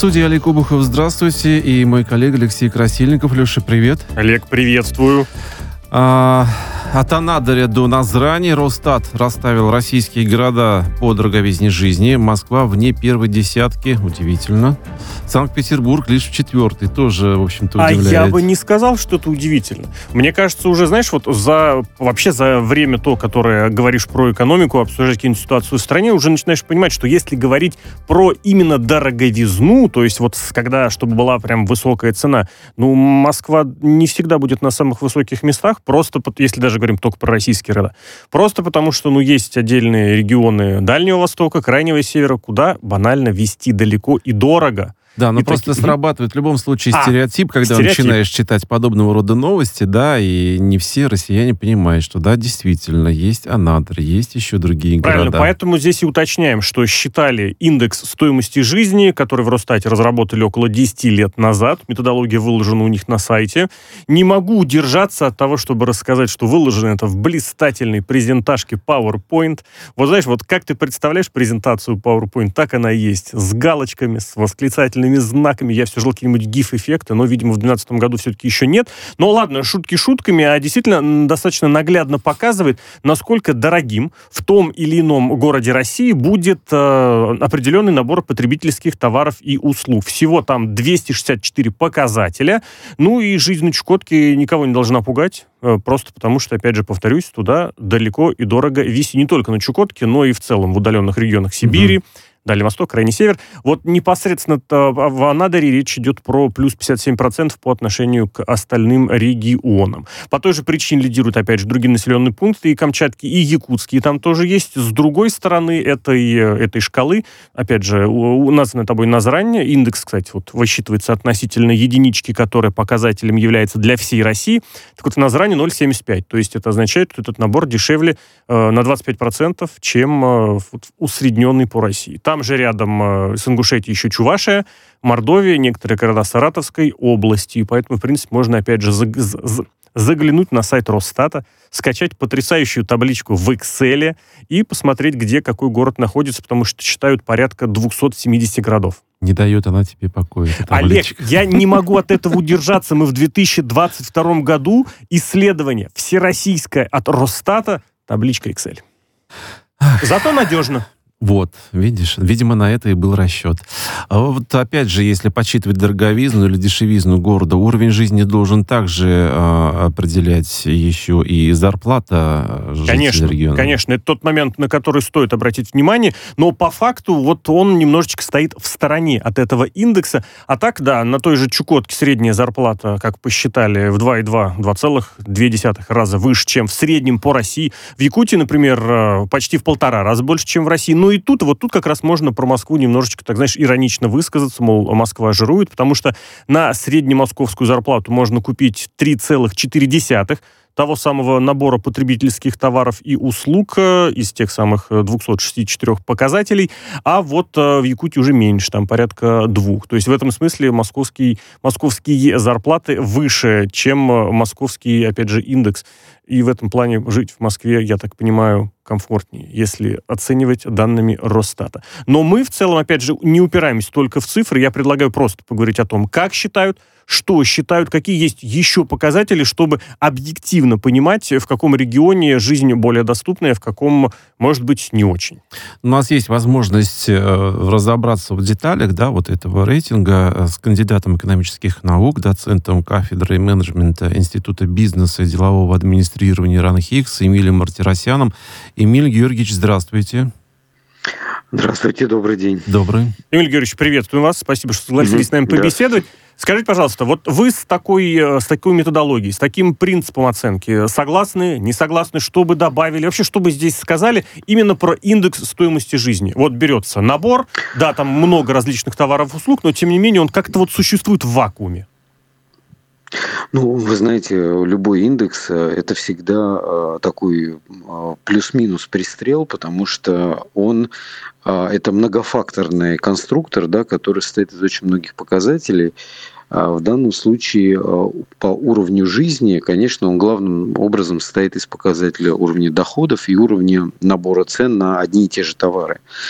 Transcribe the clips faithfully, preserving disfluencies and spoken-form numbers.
студии Олег Обухов, здравствуйте, и мой коллега Алексей Красильников. Леша, привет. Олег, приветствую. А, от Анадыря до Назрани Росстат расставил российские города по дороговизне жизни. Москва вне первой десятки, удивительно. Санкт-Петербург лишь в четвертой, тоже, в общем-то, удивляет. А я бы не сказал, что это удивительно. Мне кажется, уже, знаешь, вот за вообще за время то, которое говоришь про экономику, обсуждать какую-нибудь ситуацию в стране, уже начинаешь понимать, что если говорить про именно дороговизну, то есть вот когда, чтобы была прям высокая цена, ну, Москва не всегда будет на самых высоких местах, просто, если даже говорим только про российские города. Просто потому, что, ну, есть отдельные регионы Дальнего Востока, Крайнего Севера, куда банально везти далеко и дорого. Да, но и просто таки... срабатывает в любом случае а, стереотип, когда стереотип. начинаешь читать подобного рода новости, да, и не все россияне понимают, что, да, действительно, есть Анадырь, есть еще другие Правильно, города. Поэтому здесь и уточняем, что считали индекс стоимости жизни, который в Росстате разработали около десять лет назад, методология выложена у них на сайте. Не могу удержаться от того, чтобы рассказать, что выложено это в блистательной презентажке PowerPoint. Вот знаешь, вот как ты представляешь презентацию PowerPoint, так она и есть, с галочками, с восклицательными знаками. Я все ждал какие-нибудь гиф-эффекты, но, видимо, в две тысячи двенадцатом году все-таки еще нет. Но ладно, шутки шутками, а действительно достаточно наглядно показывает, насколько дорогим в том или ином городе России будет э, определенный набор потребительских товаров и услуг. Всего там двести шестьдесят четыре показателя. Ну и жизнь на Чукотке никого не должна пугать. Э, просто потому что, опять же, повторюсь, туда далеко и дорого везти не только на Чукотке, но и в целом в удаленных регионах Сибири, mm-hmm. Дальний Восток, Крайний Север. Вот непосредственно в Анадыре речь идет про плюс пятьдесят семь процентов по отношению к остальным регионам. По той же причине лидируют, опять же, другие населенные пункты, и Камчатки, и Якутские там тоже есть. С другой стороны этой, этой шкалы, опять же, у, у нас на тобой Назрань, индекс, кстати, вот высчитывается относительно единички, которая показателем является для всей России. Так вот, в Назрани ноль целых семьдесят пять. То есть это означает, что этот набор дешевле э, на двадцать пять процентов, чем э, вот, усредненный по России. Там же рядом э, с Ингушетией еще Чувашия, Мордовия, некоторые города Саратовской области. И поэтому, в принципе, можно, опять же, заг- з- заглянуть на сайт Росстата, скачать потрясающую табличку в Excel и посмотреть, где какой город находится, потому что считают порядка двести семьдесят городов. Не дает она тебе покоя. Олег, я не могу от этого удержаться. Мы в две тысячи двадцать втором году исследование всероссийское от Росстата, табличка Excel. Зато надежно. Вот, видишь, видимо, на это и был расчет. А вот опять же, если подсчитывать дороговизну или дешевизну города, уровень жизни должен также э, определять еще и зарплата жителей конечно, региона. Конечно, это тот момент, на который стоит обратить внимание, но по факту вот он немножечко стоит в стороне от этого индекса. А так, да, на той же Чукотке средняя зарплата, как посчитали, в два целых две десятых раза выше, чем в среднем по России. В Якутии, например, почти в полтора раза больше, чем в России. Ну и тут, вот тут как раз можно про Москву немножечко, так знаешь, иронично высказаться, мол, Москва жирует, потому что на среднемосковскую зарплату можно купить три целых четыре десятых того самого набора потребительских товаров и услуг из тех самых двухсот шестидесяти четырёх показателей, а вот в Якутии уже меньше, там порядка двух. То есть в этом смысле московский, московские зарплаты выше, чем московский, опять же, индекс. И в этом плане жить в Москве, я так понимаю, комфортнее, если оценивать данными Росстата. Но мы в целом, опять же, не упираемся только в цифры. Я предлагаю просто поговорить о том, как считают, что считают, какие есть еще показатели, чтобы объективно понимать, в каком регионе жизнь более доступная, в каком, может быть, не очень. У нас есть возможность э, разобраться в деталях, да, вот этого рейтинга э, с кандидатом экономических наук, доцентом кафедры менеджмента Института бизнеса и делового администрирования РАНХИКС Эмилием Мартиросяном. Эмиль Георгиевич, здравствуйте. Здравствуйте, добрый день. Добрый. Эмиль Георгиевич, приветствую вас. Спасибо, что согласились mm-hmm. с нами побеседовать. Да. Скажите, пожалуйста, вот вы с такой, с такой методологией, с таким принципом оценки согласны, не согласны, что бы добавили, вообще, что бы здесь сказали именно про индекс стоимости жизни? Вот берется набор, да, там много различных товаров и услуг, но тем не менее он как-то вот существует в вакууме. Ну, вы знаете, любой индекс – это всегда такой плюс-минус пристрел, потому что он – это многофакторный конструктор, да, который состоит из очень многих показателей. В данном случае по уровню жизни, конечно, он главным образом состоит из показателя уровня доходов и уровня набора цен на одни и те же товары.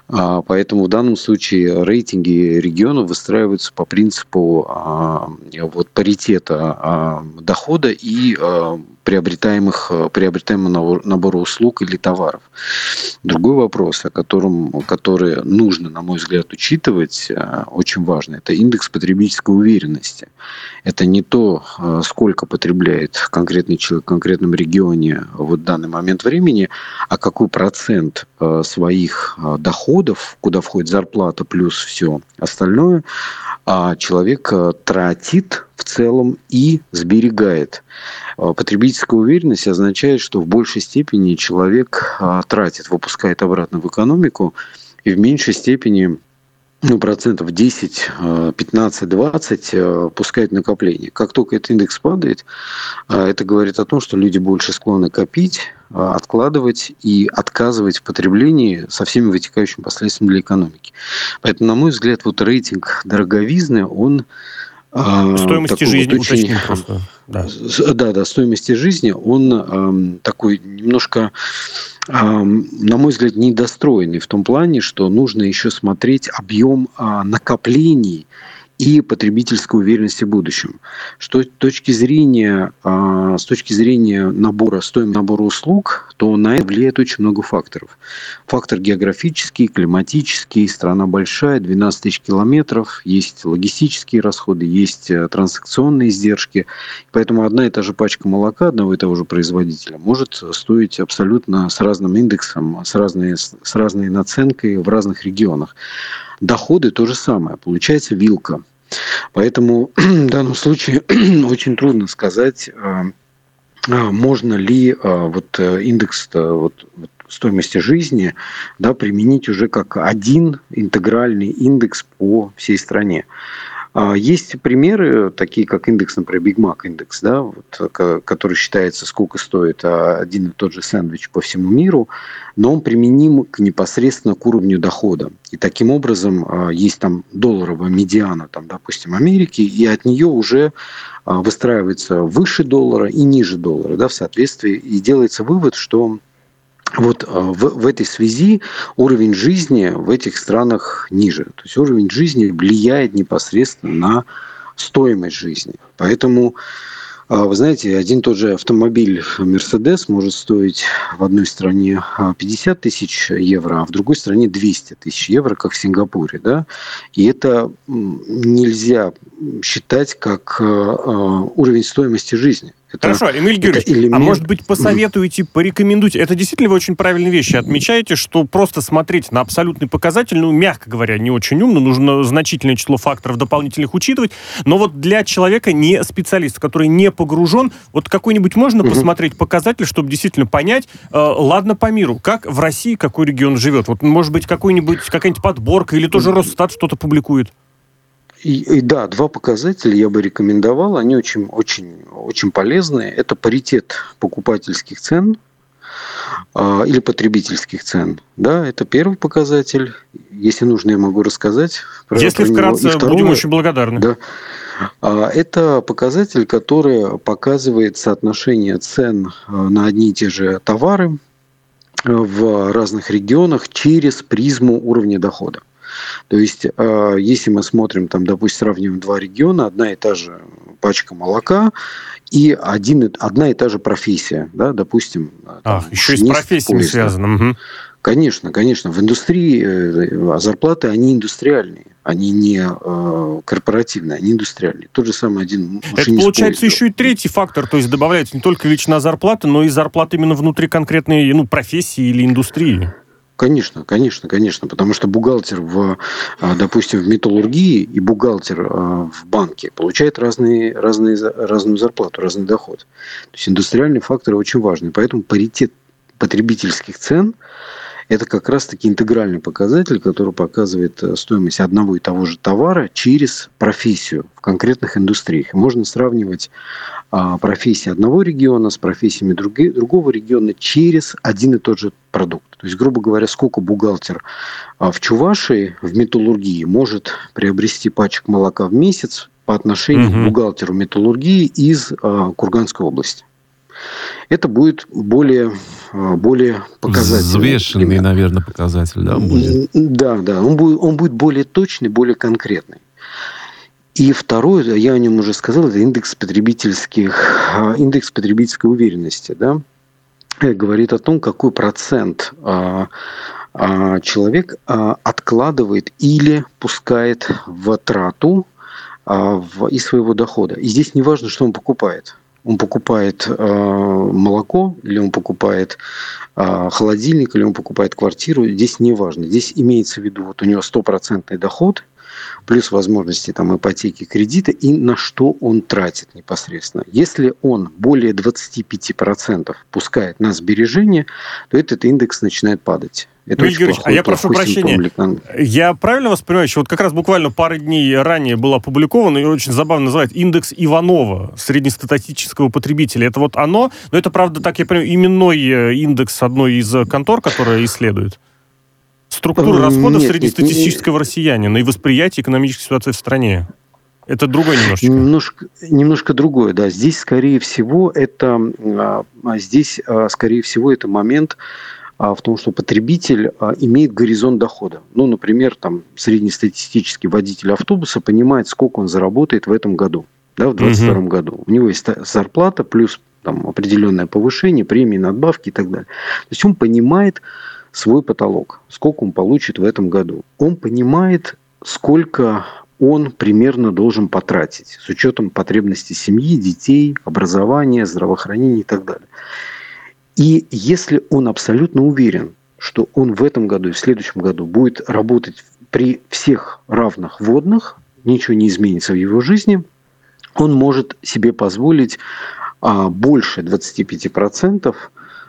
Поэтому в данном случае рейтинги регионов выстраиваются по принципу вот, паритета дохода и приобретаемых, приобретаемого набора услуг или товаров. Другой вопрос, о котором, который нужно, на мой взгляд, учитывать, очень важно, это индекс потребительской уверенности. Это не то, сколько потребляет конкретный человек в конкретном регионе в данный момент времени, а какой процент своих доходов, куда входит зарплата плюс все остальное, человек тратит в целом и сберегает. Потребительская уверенность означает, что в большей степени человек тратит, выпускает обратно в экономику, и в меньшей степени, ну, процентов десять, пятнадцать, двадцать пускает накопление. Как только этот индекс падает, это говорит о том, что люди больше склонны копить, откладывать и отказывать в потреблении со всеми вытекающими последствиями для экономики. Поэтому, на мой взгляд, вот рейтинг дороговизны, он стоимости жизни, вот очень... уточним просто. Да. да, да, стоимости жизни, он э, такой немножко, э, на мой взгляд, недостроенный в том плане, что нужно еще смотреть объем э, накоплений и потребительской уверенности в будущем. Что с точки зрения, э, с точки зрения набора, стоимости набора услуг, то на это влияет очень много факторов. Фактор географический, климатический, страна большая, двенадцать тысяч километров, есть логистические расходы, есть транзакционные издержки. Поэтому одна и та же пачка молока одного и того же производителя может стоить абсолютно с разным индексом, с разной, с разной наценкой в разных регионах. Доходы то же самое. Получается вилка. Поэтому в данном случае очень трудно сказать, можно ли вот индекс вот, стоимости жизни, да, применить уже как один интегральный индекс по всей стране. Есть примеры, такие как индекс, например, Big Mac индекс, да, вот, который считается, сколько стоит один и тот же сэндвич по всему миру, но он применим к, непосредственно к уровню дохода. И таким образом есть там долларовая медиана, там, допустим, Америки, и от нее уже выстраивается выше доллара и ниже доллара, да, в соответствии, и делается вывод, что вот в, в этой связи уровень жизни в этих странах ниже. То есть уровень жизни влияет непосредственно на стоимость жизни. Поэтому, вы знаете, один тот же автомобиль Mercedes может стоить в одной стране пятьдесят тысяч евро, а в другой стране двести тысяч евро, как в Сингапуре. Да? И это нельзя считать как уровень стоимости жизни. Это, Хорошо, Эмиль Георгиевич, элемент... а может быть посоветуете, порекомендуете? Это действительно вы очень правильные вещи отмечаете, что просто смотреть на абсолютный показатель, ну, мягко говоря, не очень умно, нужно значительное число факторов дополнительных учитывать, но вот для человека не специалиста, который не погружен, вот какой-нибудь можно угу. посмотреть показатель, чтобы действительно понять, э, ладно по миру, как в России какой регион живет? Вот, может быть, какой-нибудь, какая-нибудь подборка или тоже Росстат что-то публикует? И, и да, два показателя я бы рекомендовал, они очень, очень, очень полезные. Это паритет покупательских цен э, или потребительских цен. Да, это первый показатель. Если нужно, я могу рассказать. Про, Если про вкратце, второй, будем очень благодарны. Да, э, это показатель, который показывает соотношение цен на одни и те же товары в разных регионах через призму уровня дохода. То есть, если мы смотрим, там, допустим, сравниваем два региона, одна и та же пачка молока и один, одна и та же профессия, да, допустим. А, еще и с профессиями связано. Угу. Конечно, конечно. В индустрии зарплаты, они индустриальные, они не э, корпоративные, они индустриальные. Тот же самый один машинист. Это получается поезда. Еще и третий фактор, то есть добавляется не только величина зарплаты, но и зарплата именно внутри конкретной, ну, профессии или индустрии. Конечно, конечно, конечно, потому что бухгалтер, в, допустим, в металлургии и бухгалтер в банке получает разные, разные, разную зарплату, разный доход. То есть индустриальные факторы очень важны. Поэтому паритет потребительских цен – это как раз-таки интегральный показатель, который показывает стоимость одного и того же товара через профессию в конкретных индустриях. Можно сравнивать профессии одного региона с профессиями другого региона через один и тот же продукт. То есть, грубо говоря, сколько бухгалтер в Чувашии в металлургии может приобрести пачек молока в месяц по отношению угу. к бухгалтеру металлургии из Курганской области. это будет более, более показательный. Взвешенный, пример. Наверное, показатель, да, будет? Да, да, он будет, он будет более точный, более конкретный. И второе, я о нем уже сказал, это индекс потребительских, индекс потребительской уверенности, да, говорит о том, какой процент человек откладывает или пускает в трату из своего дохода. И здесь не важно, что он покупает. Он покупает молоко, или он покупает холодильник, или он покупает квартиру. Здесь не важно. Здесь имеется в виду, вот у него стопроцентный доход, плюс возможности там, ипотеки, кредита, и на что он тратит непосредственно. Если он более двадцать пять процентов пускает на сбережения, то этот индекс начинает падать. Это ну, Игорь Ильич, а я прошу прощения, симптом. Я правильно вас понимаю, что вот как раз буквально пару дней ранее был опубликован, и очень забавно называют, индекс Иванова, среднестатистического потребителя. Это вот оно, но это, правда, так я понимаю, именной индекс одной из контор, которая исследует? Структура расходов нет, среднестатистического нет, россиянина и восприятие экономической ситуации в стране. Это другое немножечко. Немножко, немножко другое, да. Здесь, скорее всего, это, здесь, скорее всего, это момент в том, что потребитель имеет горизонт дохода. Ну, например, там, среднестатистический водитель автобуса понимает, сколько он заработает в этом году, да, в двадцать втором угу. году. У него есть зарплата плюс там, определенное повышение, премии, надбавки и так далее. То есть он понимает свой потолок, сколько он получит в этом году. Он понимает, сколько он примерно должен потратить с учетом потребностей семьи, детей, образования, здравоохранения и так далее. И если он абсолютно уверен, что он в этом году и в следующем году будет работать при всех равных водных, ничего не изменится в его жизни, он может себе позволить а, больше двадцать пять процентов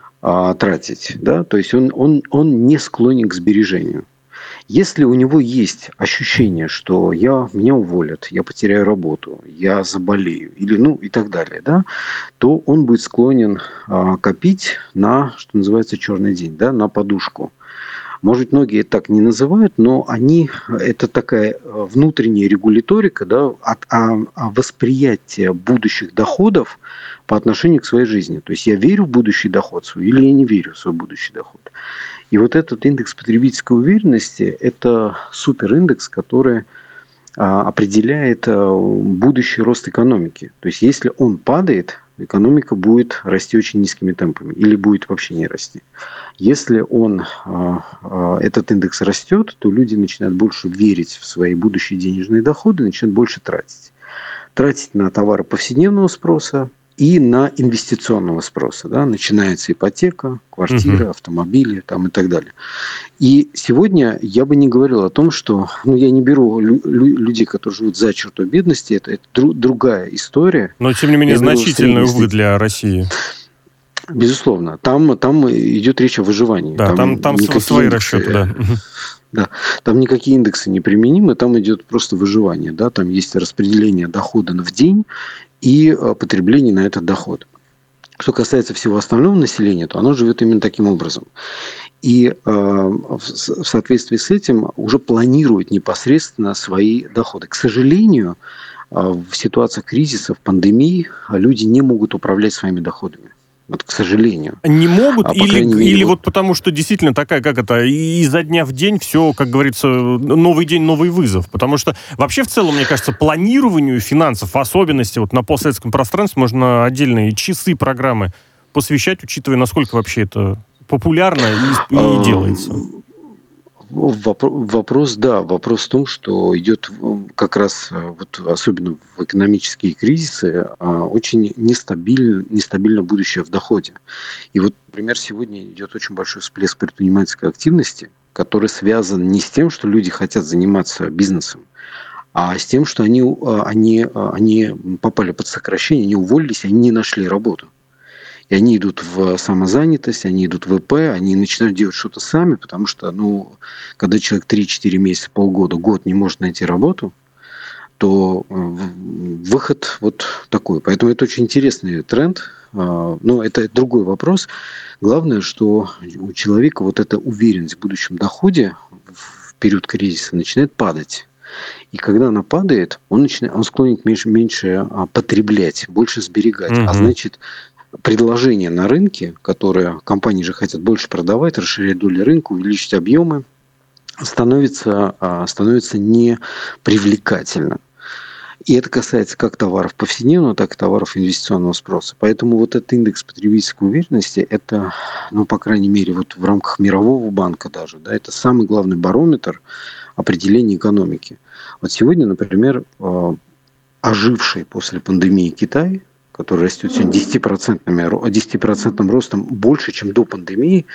тратить, да, то есть он, он, он не склонен к сбережению. Если у него есть ощущение, что я, меня уволят, я потеряю работу, я заболею, или, ну, и так далее, да, то он будет склонен а, копить на, что называется, черный день, да, на подушку. Может, многие это так не называют, но они, это такая внутренняя регуляторика, да, от, а, а восприятия будущих доходов по отношению к своей жизни. То есть я верю в будущий доход свой или я не верю в свой будущий доход. И вот этот индекс потребительской уверенности – это супериндекс, который а, определяет а, будущий рост экономики. То есть если он падает, экономика будет расти очень низкими темпами или будет вообще не расти. Если он, а, а, этот индекс растет, то люди начинают больше верить в свои будущие денежные доходы, начинают больше тратить. Тратить на товары повседневного спроса и на инвестиционного спроса. Да? Начинается ипотека, квартиры, uh-huh. автомобили там, и так далее. И сегодня я бы не говорил о том, что... Ну, я не беру лю- лю- людей, которые живут за чертой бедности. Это, это дру- другая история. Но, тем не менее, значительная, увы, для России. Безусловно. Там, там идет речь о выживании. Да, там, там, там свои индексы, расчеты, да. Да, там никакие индексы не применимы, там идет просто выживание. Да? Там есть распределение дохода в день и потребление на этот доход. Что касается всего остального населения, то оно живет именно таким образом. И э, в соответствии с этим уже планирует непосредственно свои доходы. К сожалению, э, в ситуациях кризисов, пандемии люди не могут управлять своими доходами. Вот, к сожалению. Не могут, а, или, мере, или вот потому, что действительно такая, как это, изо дня в день все, как говорится, новый день, новый вызов. Потому что вообще в целом, мне кажется, планированию финансов, в особенности вот на постсоветском пространстве, можно отдельные часы программы посвящать, учитывая, насколько вообще это популярно и, и делается. Вопрос, да, вопрос в том, что идет как раз, вот, особенно в экономические кризисы, очень нестабильно, нестабильно будущее в доходе. И вот, например, сегодня идет очень большой всплеск предпринимательской активности, который связан не с тем, что люди хотят заниматься бизнесом, а с тем, что они, они, они попали под сокращение, они уволились, они не нашли работу. И они идут в самозанятость, они идут в ИП, они начинают делать что-то сами, потому что, ну, когда человек три-четыре месяца, полгода, год не может найти работу, то выход вот такой. Поэтому это очень интересный тренд. Но это другой вопрос. Главное, что у человека вот эта уверенность в будущем доходе в период кризиса начинает падать. И когда она падает, он, начинает, он склонен меньше, меньше потреблять, больше сберегать. Угу. А значит... предложение на рынке, которое компании же хотят больше продавать, расширять доли рынка, увеличить объемы, становится, становится непривлекательным. И это касается как товаров повседневного, так и товаров инвестиционного спроса. Поэтому вот этот индекс потребительской уверенности, это, ну, по крайней мере, вот в рамках Мирового банка даже, да, это самый главный барометр определения экономики. Вот сегодня, например, оживший после пандемии Китай, который растет сегодня десять процентов, десять процентов ростом больше, чем до пандемии,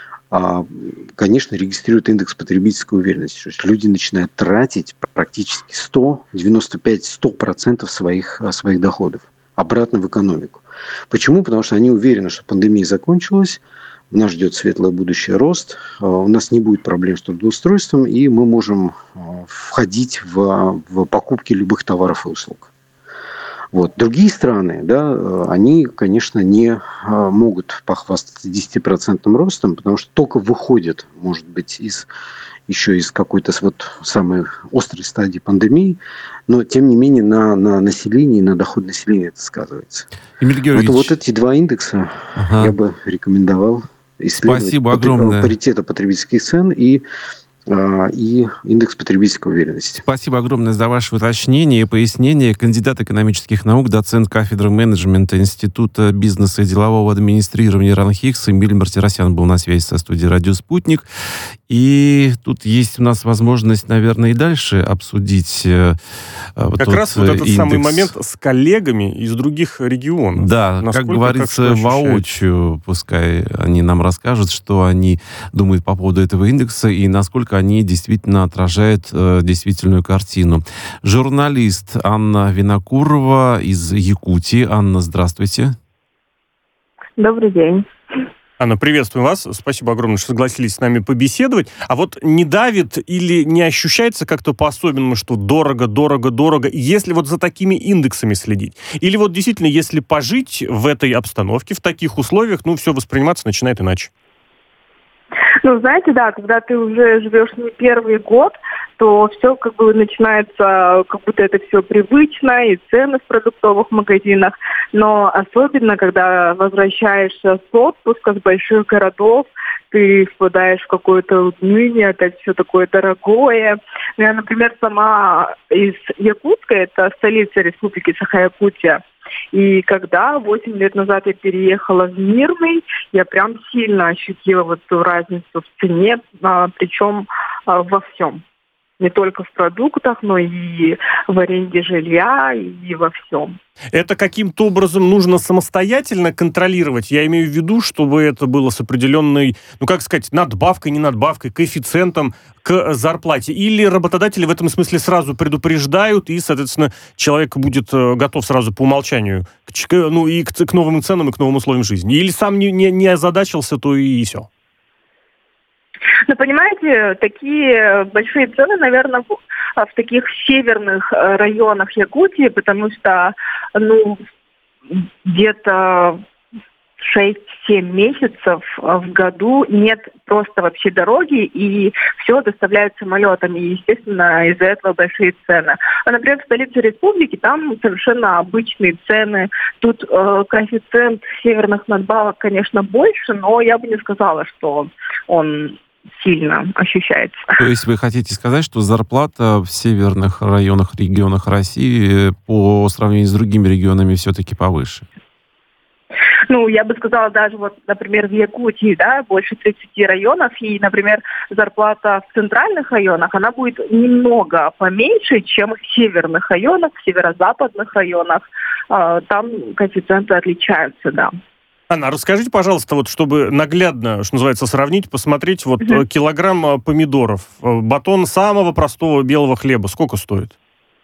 конечно, регистрирует индекс потребительской уверенности. То есть люди начинают тратить практически сто, девяносто пять - сто процентов своих, своих доходов обратно в экономику. Почему? Потому что они уверены, что пандемия закончилась, нас ждет светлое будущее, рост, у нас не будет проблем с трудоустройством, и мы можем входить в, в покупки любых товаров и услуг. Вот. Другие страны, да, они, конечно, не могут похвастаться десятипроцентным ростом, потому что только выходят, может быть, из, еще из какой-то вот самой острой стадии пандемии, но, тем не менее, на, на населении, на доход населения это сказывается. Эмиль Георгиевич, это вот эти два индекса ага. я бы рекомендовал исследовать. Спасибо огромное. Паритета потребительских цен и и индекс потребительской уверенности. Спасибо огромное за ваше уточнение и пояснение. Кандидат экономических наук, доцент кафедры менеджмента Института бизнеса и делового администрирования РАНХИКС Эмиль Мартиросян был на связи со студией «Радио Спутник». И тут есть у нас возможность, наверное, и дальше обсудить э, как тот раз вот этот индекс. самый момент с коллегами из других регионов. Да, насколько, как говорится, как воочию, пускай они нам расскажут, что они думают по поводу этого индекса и насколько они действительно отражают э, действительную картину. Журналист Анна Винокурова из Якутии. Анна, здравствуйте. Добрый день. Анна, приветствую вас. Спасибо огромное, что согласились с нами побеседовать. А вот не давит или не ощущается как-то по-особенному, что дорого, дорого, дорого, если вот за такими индексами следить? Или вот действительно, если пожить в этой обстановке, в таких условиях, ну, все восприниматься начинает иначе? Ну, знаете, да, когда ты уже живешь не первый год, то все как бы начинается, как будто это все привычно, и цены в продуктовых магазинах. Но особенно, когда возвращаешься с отпуска, с больших городов, ты впадаешь в какое-то уныние, опять все такое дорогое. Я, например, сама из Якутска, это столица республики Саха-Якутия. И когда восемь лет назад я переехала в Мирный, я прям сильно ощутила вот эту разницу в цене, а, причем а, во всем. Не только в продуктах, но и в аренде жилья, и во всем. Это каким-то образом нужно самостоятельно контролировать? Я имею в виду, чтобы это было с определенной, ну как сказать, надбавкой, не надбавкой, коэффициентом к зарплате. Или работодатели в этом смысле сразу предупреждают, и, соответственно, человек будет готов сразу по умолчанию к, ну, и к, к новым ценам, и к новым условиям жизни. Или сам не, не, не озадачился, то и, и все. Ну, понимаете, такие большие цены, наверное, в, в таких северных районах Якутии, потому что, ну, где-то шесть-семь месяцев в году нет просто вообще дороги, и все доставляют самолетами, и, естественно, из-за этого большие цены. А, например, в столице республики там совершенно обычные цены. Тут э, коэффициент северных надбавок, конечно, больше, но я бы не сказала, что он сильно ощущается. То есть вы хотите сказать, что зарплата в северных районах, регионах России по сравнению с другими регионами все-таки повыше? Ну, я бы сказала, даже вот, например, в Якутии, да, больше тридцати районов, и, например, зарплата в центральных районах, она будет немного поменьше, чем в северных районах, в северо-западных районах. Там коэффициенты отличаются, да. Анна, расскажите, пожалуйста, вот чтобы наглядно, что называется, сравнить, посмотреть, вот Uh-huh. килограмм помидоров, батон самого простого белого хлеба, сколько стоит?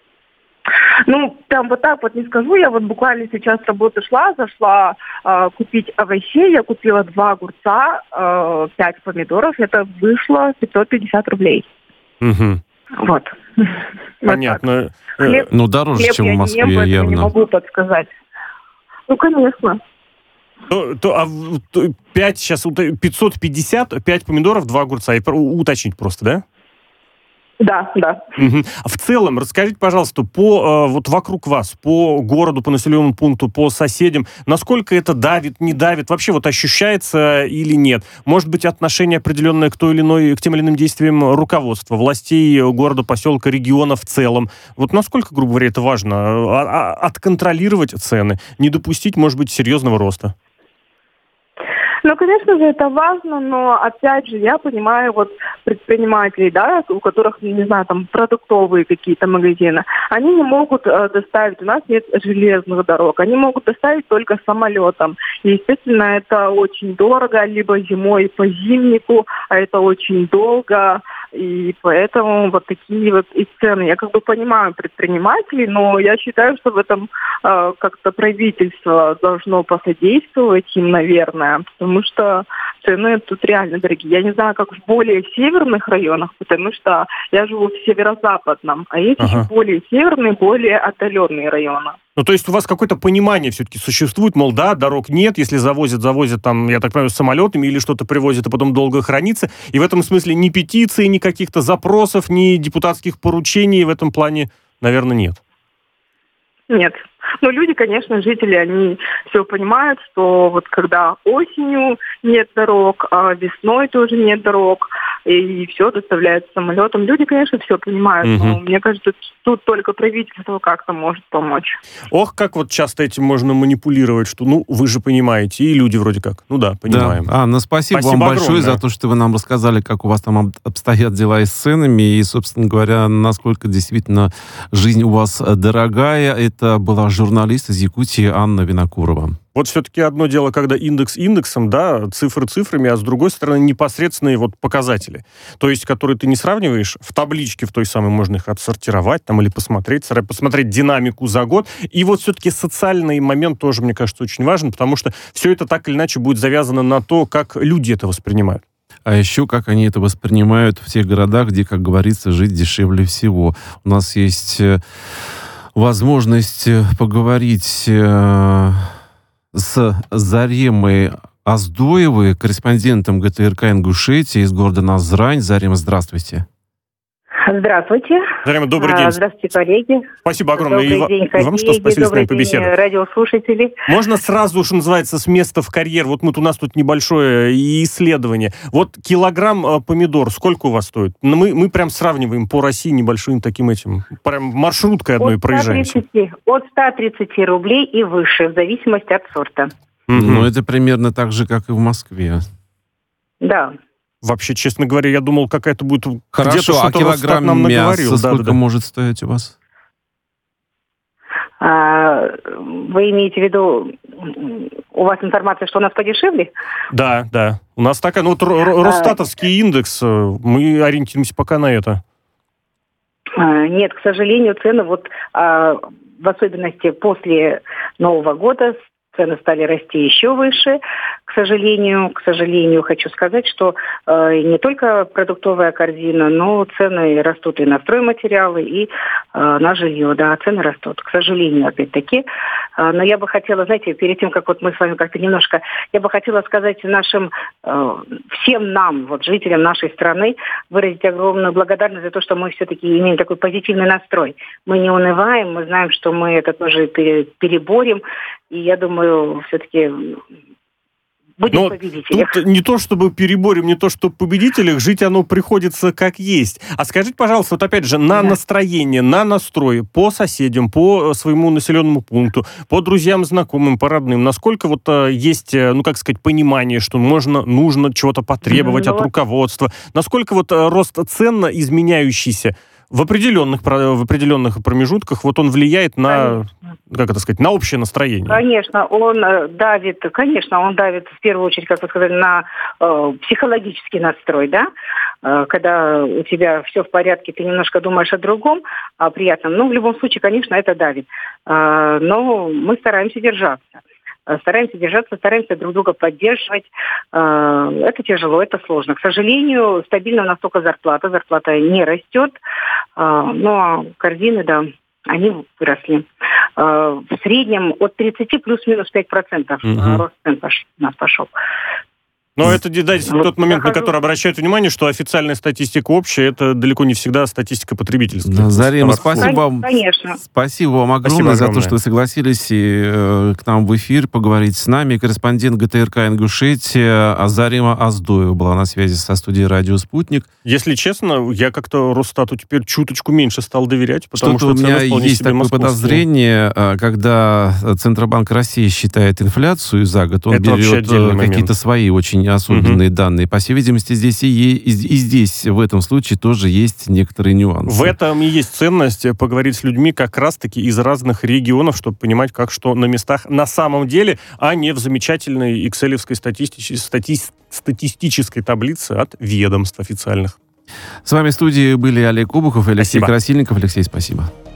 Ну, там вот так вот не скажу. Я вот буквально сейчас с работы шла, зашла э, купить овощей. Я купила два огурца, э, пять помидоров. Это вышло пятьсот пятьдесят рублей. Угу. Вот. Понятно. Вот хлеб, ну, дороже, хлеб чем в Москве, я не, явно. не могу подсказать. Ну, конечно. То, то, а то, пять, сейчас, пятьсот пятьдесят, пять помидоров, два огурца. И уточнить просто, да? Да, да. Угу. А в целом, расскажите, пожалуйста, по вот вокруг вас, по городу, по населенному пункту, по соседям, насколько это давит, не давит, вообще вот ощущается или нет? Может быть, отношение определенное к той или иной, к тем или иным действиям руководства, властей города, поселка, региона в целом? Вот насколько, грубо говоря, это важно? Отконтролировать цены, не допустить, может быть, серьезного роста? Ну, конечно же, это важно, но, опять же, я понимаю вот предпринимателей, да, у которых, не знаю, там, продуктовые какие-то магазины, они не могут э, доставить, у нас нет железных дорог, они могут доставить только самолетом. И, естественно, это очень дорого, либо зимой по зимнику, а это очень долго, и поэтому вот такие вот и цены. Я как бы понимаю предпринимателей, но я считаю, что в этом э, как-то правительство должно посодействовать им, наверное, потому что цены тут реально дорогие. Я не знаю, как в более северных районах, потому что я живу в северо-западном, а есть ага. еще более северные, более отдаленные районы. Ну, то есть у вас какое-то понимание все-таки существует, мол, да, дорог нет, если завозят, завозят там, я так понимаю, самолетами или что-то привозят, а потом долго хранится. И в этом смысле ни петиции, ни каких-то запросов, ни депутатских поручений в этом плане, наверное, нет. Нет. Но люди, конечно, жители, они все понимают, что вот когда осенью нет дорог, а весной тоже нет дорог, и все доставляется самолетом. Люди, конечно, все понимают, угу. но мне кажется, тут только правительство как-то может помочь. Ох, как вот часто этим можно манипулировать, что, ну, вы же понимаете, и люди вроде как, ну да, понимаем. Да. Анна, спасибо, спасибо вам большое огромное. За то, что вы нам рассказали, как у вас там обстоят дела и с ценами, и, собственно говоря, насколько действительно жизнь у вас дорогая. Это была журналист из Якутии Анна Винокурова. Вот все-таки одно дело, когда индекс индексом, да, цифры цифрами, а с другой стороны непосредственные вот показатели. То есть, которые ты не сравниваешь, в табличке в той самой можно их отсортировать там или посмотреть, посмотреть динамику за год. И вот все-таки социальный момент тоже, мне кажется, очень важен, потому что все это так или иначе будет завязано на то, как люди это воспринимают. А еще, как они это воспринимают в тех городах, где, как говорится, жить дешевле всего. У нас есть возможность поговорить с Заремой Оздоевой, корреспондентом ГТРК Ингушетии из города Назрань. Зарема, здравствуйте. Здравствуйте. Зарема, добрый день. Здравствуйте, коллеги. Спасибо огромное. Добрый и день, коллеги. Вам что, спасибо, добрый с нами побеседовать. Радиослушатели. Можно сразу, что называется, с места в карьер. Вот мы, у нас тут небольшое исследование. Вот килограмм э, помидор, сколько у вас стоит? Ну, мы, мы прям сравниваем по России небольшим таким этим, прям маршруткой одной от проезжаемся. От ста тридцати рублей и выше, в зависимости от сорта. Mm-hmm. Ну, это примерно так же, как и в Москве. Да. Вообще, честно говоря, я думал, какая-то будет... Хорошо, а килограмм нам мяса да, сколько да, да. может стоить у вас? А, вы имеете в виду, у вас информация, что у нас подешевле? Да, да. У нас такая, ну вот Росстатовский а... индекс, мы ориентируемся пока на это. А, нет, к сожалению, цены вот, а, в особенности после Нового года, цены стали расти еще выше. К сожалению, к сожалению, хочу сказать, что э, не только продуктовая корзина, но цены растут и на стройматериалы, и э, на жилье, да, цены растут, к сожалению, опять-таки. Э, но я бы хотела, знаете, перед тем, как вот мы с вами как-то немножко, я бы хотела сказать нашим, э, всем нам, вот жителям нашей страны, выразить огромную благодарность за то, что мы все-таки имеем такой позитивный настрой. Мы не унываем, мы знаем, что мы это тоже переборем, и я думаю, все-таки... будем Но победителем. Тут не то, чтобы переборем, не то, чтобы победителях, жить оно приходится как есть. А скажите, пожалуйста, вот опять же, на да. настроение, на настрой по соседям, по своему населенному пункту, по друзьям, знакомым, по родным, насколько вот есть, ну, как сказать, понимание, что можно, нужно чего-то потребовать ну, от вот. руководства, насколько вот рост цен изменяющийся в определенных, в определенных промежутках, вот он влияет на, конечно. как это сказать, на общее настроение? Конечно, он давит, конечно, он давит в первую очередь, как вы сказали, на э, психологический настрой, да, э, когда у тебя все в порядке, ты немножко думаешь о другом, о приятном. Ну, в любом случае, конечно, это давит. Э, но мы стараемся держаться. Стараемся держаться, стараемся друг друга поддерживать. Это тяжело, это сложно. К сожалению, стабильно у нас только зарплата. Зарплата не растет. Но корзины, да, они выросли. В среднем от тридцати плюс-минус пять процентов mm-hmm. рост цен у нас пошел. Но это, да, вот тот момент, на который обращают внимание, что официальная статистика общая, это далеко не всегда статистика потребительская. Да, Зарима, спасибо вам. Конечно. Спасибо вам огромное, спасибо огромное за то, что вы согласились и, э, к нам в эфир поговорить с нами. Корреспондент ГТРК Ингушетия Зарима Оздоева была на связи со студией «Радио Спутник». Если честно, я как-то Росстату теперь чуточку меньше стал доверять, потому Что-то что у меня есть себе такое подозрение, когда Центробанк России считает инфляцию за год, он это берет какие-то свои очень особенные угу. данные. По всей видимости, здесь и, и, и здесь, в этом случае, тоже есть некоторые нюансы. В этом и есть ценность поговорить с людьми как раз-таки из разных регионов, чтобы понимать, как что на местах на самом деле, а не в замечательной экселевской статисти- стати- статистической таблице от ведомств официальных. С вами в студии были Олег Обухов и Алексей Спасибо. Красильников. Алексей, спасибо.